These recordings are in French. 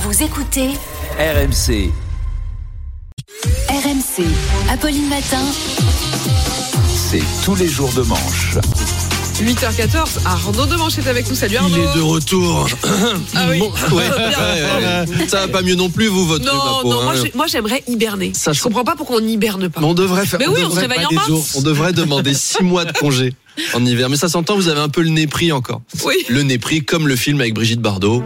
Vous écoutez RMC. RMC, Apolline Matin. C'est tous les jours de manche. 8h14, Arnaud Demanche est avec nous. Salut Arnaud. Il est de retour. Ah oui. Bon, ça va pas mieux non plus, vous, votre truc, Non, moi j'aimerais hiberner. Ça, je comprends pas pourquoi on n'hiberne pas. On devrait faire. Mais oui, on se réveille en mars. On devrait demander 6 mois de congé en hiver. Mais ça s'entend, vous avez un peu le nez pris encore. Oui. Le nez pris, comme le film avec Brigitte Bardot.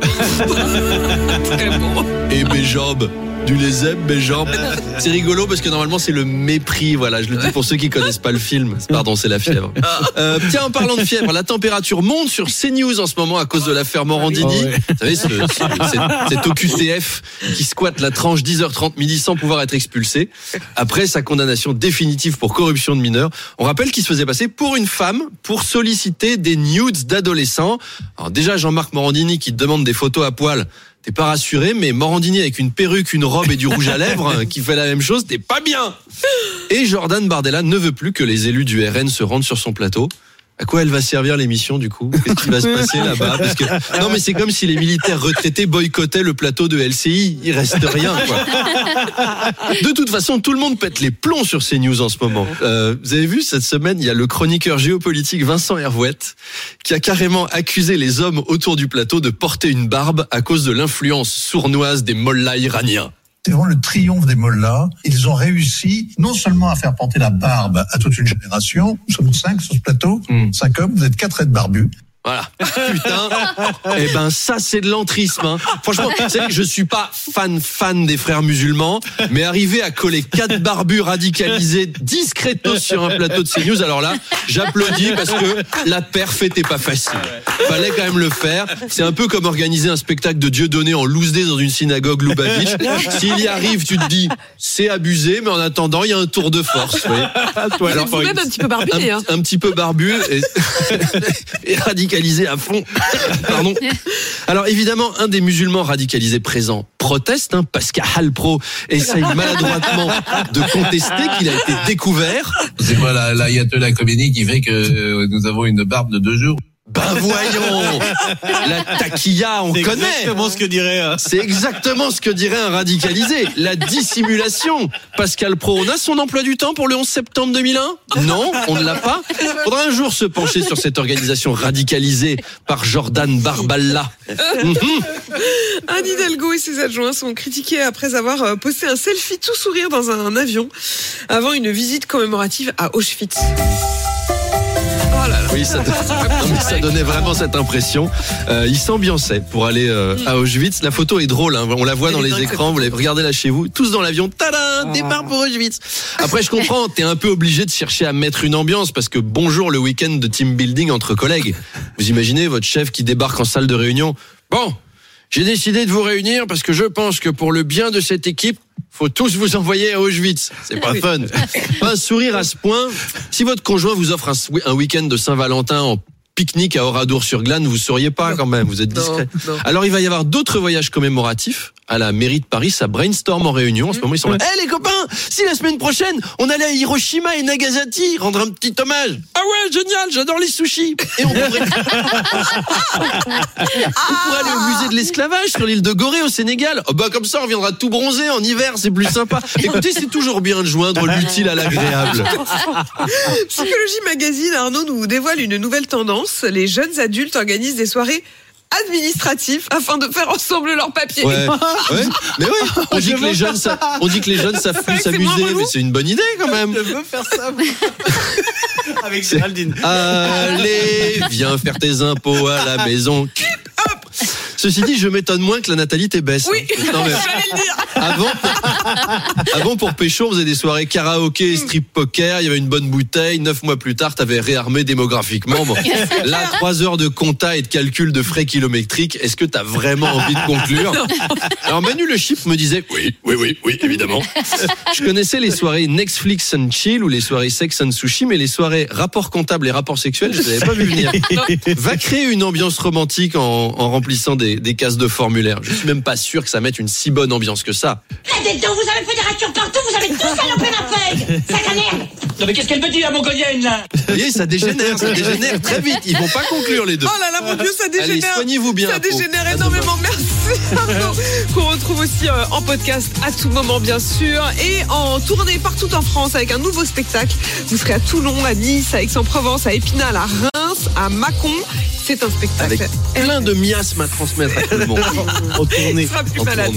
Très bon. Et mes jambes. Du les mes jambes. C'est rigolo parce que normalement c'est le mépris. Voilà, je le dis pour ceux qui connaissent pas le film. Pardon, c'est la fièvre. Tiens, en parlant de fièvre, la température monte sur CNews en ce moment à cause de l'affaire Morandini. Vous savez, cet OQTF qui squatte la tranche 10h30 midi sans pouvoir être expulsé après sa condamnation définitive pour corruption de mineurs. On rappelle qu'il se faisait passer pour une femme pour solliciter des nudes d'adolescents. Alors déjà, Jean-Marc Morandini qui demande des photos à poil. T'es pas rassuré, mais Morandini avec une perruque, une robe et du rouge à lèvres qui fait la même chose, t'es pas bien. Et Jordan Bardella ne veut plus que les élus du RN se rendent sur son plateau. À quoi elle va servir l'émission du coup ? Qu'est-ce qui va se passer là-bas ? Parce que non, mais c'est comme si les militaires retraités boycottaient le plateau de LCI. Il reste rien, quoi. De toute façon, tout le monde pète les plombs sur CNews en ce moment. Vous avez vu cette semaine, il y a le chroniqueur géopolitique Vincent Hervouette qui a carrément accusé les hommes autour du plateau de porter une barbe à cause de l'influence sournoise des mollahs iraniens. C'est vraiment le triomphe des mollahs. Ils ont réussi non seulement à faire porter la barbe à toute une génération. Nous sommes 5 sur ce plateau, 5 hommes, vous êtes 4 êtres barbus. Voilà. Putain. Eh ben, ça, c'est de l'entrisme, hein. Franchement, vous savez, je suis pas fan des frères musulmans, mais arriver à coller 4 barbus radicalisés discretos sur un plateau de CNews, alors là, j'applaudis parce que la perf était pas facile. Fallait quand même le faire. C'est un peu comme organiser un spectacle de Dieudonné en loose day dans une synagogue Lubavitch. S'il y arrive, tu te dis, c'est abusé, mais en attendant, il y a un tour de force, vous voyez. Alors, vous-même un petit peu barbu, un petit peu barbu et radicalisé à fond. Pardon. Alors évidemment, un des musulmans radicalisés présents proteste, Pascal Halpro essaye maladroitement de contester qu'il a été découvert. C'est quoi l'ayatollah Khomeini qui fait que nous avons une barbe de 2 jours? Ben voyons, la taquilla, on connaît. C'est exactement ce que dirait un radicalisé. La dissimulation. Pascal Pro, on a son emploi du temps pour le 11 septembre 2001 ? Non, on ne l'a pas. Faudra un jour se pencher sur cette organisation radicalisée par Jordan Bardella. Anne Hidalgo et ses adjoints sont critiqués après avoir posté un selfie tout sourire dans un avion avant une visite commémorative à Auschwitz. Oh là là. Oui, ça donnait vraiment cette impression. Ils s'ambiançaient pour aller à Auschwitz. La photo est drôle, on la voit dans les écrans, vous regardez là chez vous, tous dans l'avion, tadam, départ pour Auschwitz. Après, je comprends, t'es un peu obligé de chercher à mettre une ambiance parce que bonjour le week-end de team building entre collègues. Vous imaginez votre chef qui débarque en salle de réunion. Bon, j'ai décidé de vous réunir parce que je pense que pour le bien de cette équipe, faut tous vous envoyer à Auschwitz. C'est pas fun. Pas un sourire à ce point. Si votre conjoint vous offre un week-end de Saint-Valentin en pique-nique à Oradour-sur-Glane, vous sauriez pas quand même, vous êtes discret. Non. Alors il va y avoir d'autres voyages commémoratifs à la mairie de Paris, ça brainstorm en réunion. En ce moment, ils sont là. Les copains, si la semaine prochaine, on allait à Hiroshima et Nagasaki rendre un petit hommage. Ah ouais, génial, j'adore les sushis. Et on pourrait aller au musée de l'esclavage sur l'île de Gorée au Sénégal. Oh bah comme ça, on reviendra tout bronzé en hiver, c'est plus sympa. Écoutez, c'est toujours bien de joindre l'utile à l'agréable. Psychologie Magazine, Arnaud nous dévoile une nouvelle tendance. Les jeunes adultes organisent des soirées administratifs afin de faire ensemble leurs papiers. Ouais. Mais oui, on dit que les jeunes savent plus s'amuser, mais c'est une bonne idée quand même. Je veux faire ça avec Géraldine. Allez, viens faire tes impôts à la maison. Hop. Ceci dit, je m'étonne moins que la natalité baisse. Oui, non, mais j'allais le dire. Avant, pour pécho, on faisait des soirées karaoké, strip poker, il y avait une bonne bouteille. 9 mois plus tard, t'avais réarmé démographiquement. Bon. Là, 3 heures de compta et de calcul de frais kilométriques. Est-ce que t'as vraiment envie de conclure ? Alors, Manu Le Chip me disait, oui, évidemment. Je connaissais les soirées Netflix and Chill ou les soirées Sex and Sushi, mais les soirées rapports comptables et rapports sexuels, je les avais pas vu venir. Va créer une ambiance romantique en remplissant des des cases de formulaire. Je suis même pas sûr que ça mette une si bonne ambiance que ça. Là dedans, vous avez fait des ratures partout, vous avez tout salopé ma feuille. Sac à merde. Non mais qu'est-ce qu'elle me dit, la mongolienne, là? Vous voyez, ça dégénère très vite. Ils vont pas conclure les deux. Oh là là, mon Dieu, ça dégénère. Allez, soignez-vous bien. Ça dégénère énormément. Merci Arnaud. Qu'on retrouve aussi en podcast à tout moment, bien sûr. Et en tournée partout en France avec un nouveau spectacle. Vous serez à Toulon, à Nice, à Aix-en-Provence, à Épinal, à Reims, à Mâcon. C'est un spectacle. Avec plein de miasmes à transmettre à tout le monde. En tournée. Il sera plus malade.